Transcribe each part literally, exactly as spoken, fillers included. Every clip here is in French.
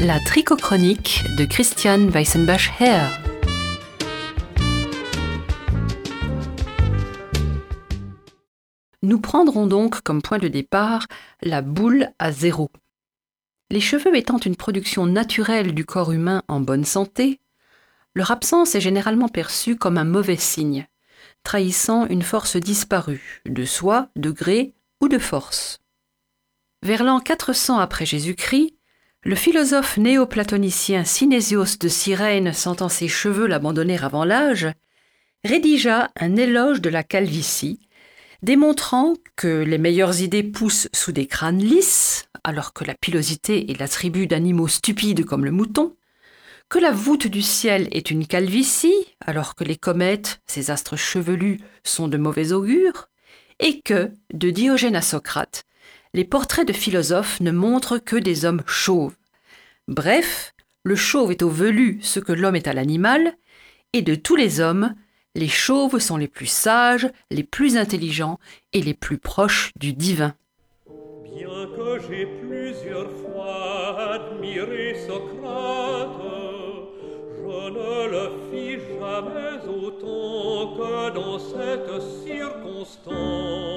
La tricochronique de Christian Weissenbach-Herr. Nous prendrons donc comme point de départ la boule à zéro. Les cheveux étant une production naturelle du corps humain en bonne santé, leur absence est généralement perçue comme un mauvais signe, trahissant une force disparue, de soi, de gré ou de force. Vers l'an quatre cents après Jésus-Christ, le philosophe néo-platonicien Synésios de Cyrène, sentant ses cheveux l'abandonner avant l'âge, rédigea un éloge de la calvitie, démontrant que les meilleures idées poussent sous des crânes lisses, alors que la pilosité est l'attribut d'animaux stupides comme le mouton, que la voûte du ciel est une calvitie, alors que les comètes, ces astres chevelus, sont de mauvais augure, et que, de Diogène à Socrate, les portraits de philosophes ne montrent que des hommes chauves. Bref, le chauve est au velu ce que l'homme est à l'animal, et de tous les hommes, les chauves sont les plus sages, les plus intelligents et les plus proches du divin. Bien que j'ai plusieurs fois admiré Socrate, je ne le fis jamais autant que dans cette circonstance.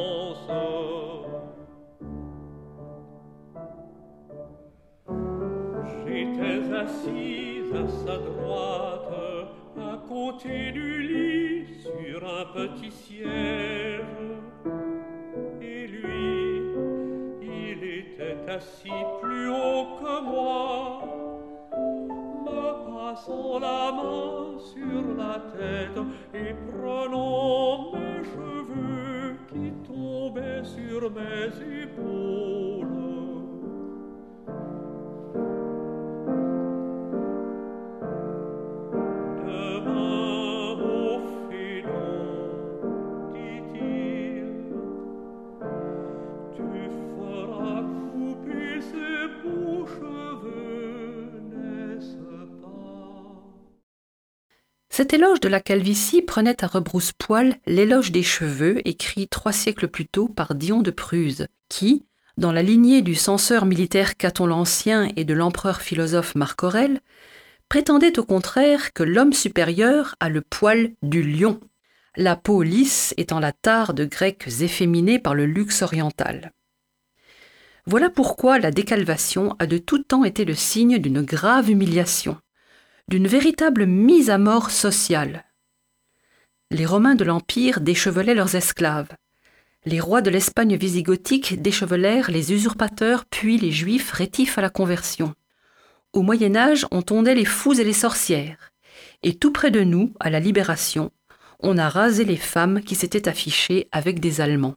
J'étais assise à sa droite, à côté du lit, sur un petit siège. Et lui, il était assis plus haut que moi, me passant la main sur la tête et prenant mes cheveux qui tombaient sur mes épaules. Cet éloge de la calvitie prenait à rebrousse-poil l'éloge des cheveux écrit trois siècles plus tôt par Dion de Prusse, qui, dans la lignée du censeur militaire Caton l'Ancien et de l'empereur philosophe Marc Aurèle, prétendait au contraire que l'homme supérieur a le poil du lion, la peau lisse étant la tare de Grecs efféminés par le luxe oriental. Voilà pourquoi la décalvation a de tout temps été le signe d'une grave humiliation, d'une véritable mise à mort sociale. Les Romains de l'Empire déchevelaient leurs esclaves. Les rois de l'Espagne visigothique déchevelèrent les usurpateurs puis les Juifs rétifs à la conversion. Au Moyen-Âge, on tondait les fous et les sorcières. Et tout près de nous, à la Libération, on a rasé les femmes qui s'étaient affichées avec des Allemands.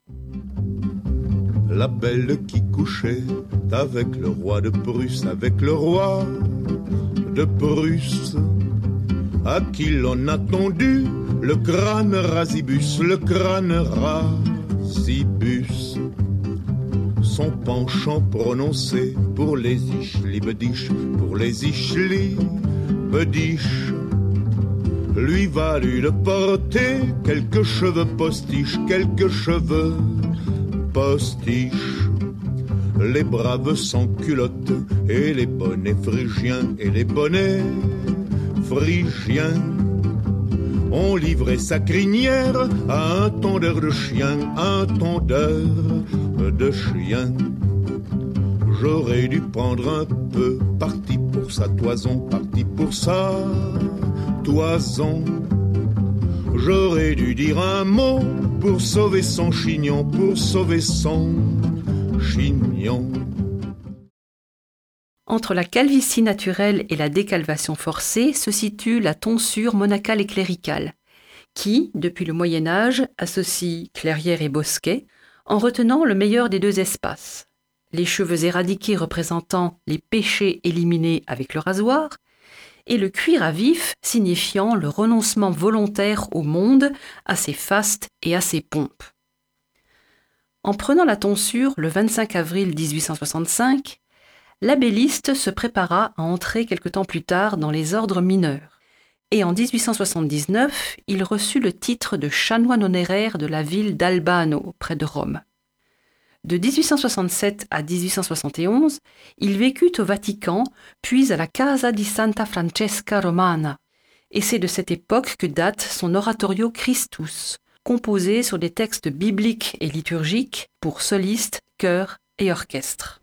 La belle qui couchait avec le roi de Prusse, avec le roi de Prusse, à qui l'on a tondu le crâne rasibus, le crâne rasibus. Son penchant prononcé pour les ischli-bediches, pour les ischli-bediches, lui valut de porter quelques cheveux postiches, quelques cheveux postiches. Les braves sans culottes et les bonnets phrygiens et les bonnets phrygiens ont livré sa crinière à un tondeur de chien, un tondeur de chien. J'aurais dû prendre un peu parti pour sa toison, parti pour sa toison. J'aurais dû dire un mot pour sauver son chignon, pour sauver son chignon. Entre la calvitie naturelle et la décalvation forcée se situe la tonsure monacale et cléricale, qui, depuis le Moyen-Âge, associe clairière et bosquet, en retenant le meilleur des deux espaces. Les cheveux éradiqués représentant les péchés éliminés avec le rasoir, et le cuir à vif signifiant le renoncement volontaire au monde, à ses fastes et à ses pompes. En prenant la tonsure le vingt-cinq avril dix-huit cent soixante-cinq, l'abéliste se prépara à entrer quelque temps plus tard dans les ordres mineurs, et en dix-huit cent soixante-dix-neuf, il reçut le titre de chanoine honoraire de la ville d'Albano, près de Rome. De dix-huit cent soixante-sept à dix-huit cent soixante et onze, il vécut au Vatican, puis à la Casa di Santa Francesca Romana. Et c'est de cette époque que date son oratorio Christus, composé sur des textes bibliques et liturgiques pour solistes, chœurs et orchestres.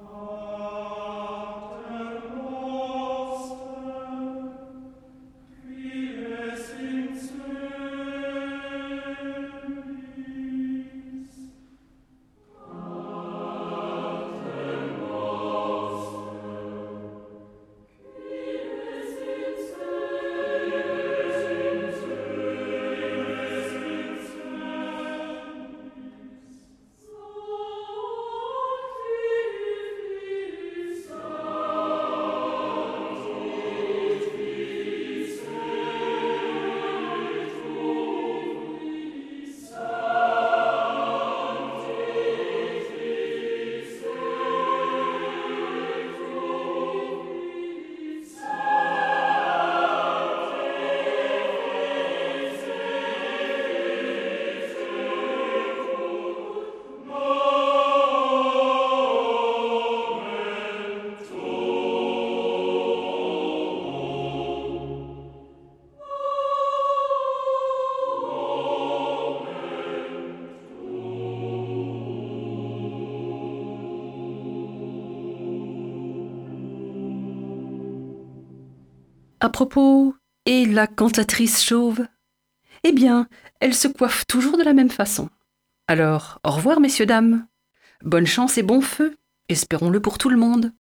À propos, et la cantatrice chauve? Eh bien, elle se coiffe toujours de la même façon. Alors, au revoir, messieurs, dames. Bonne chance et bon feu, espérons-le pour tout le monde.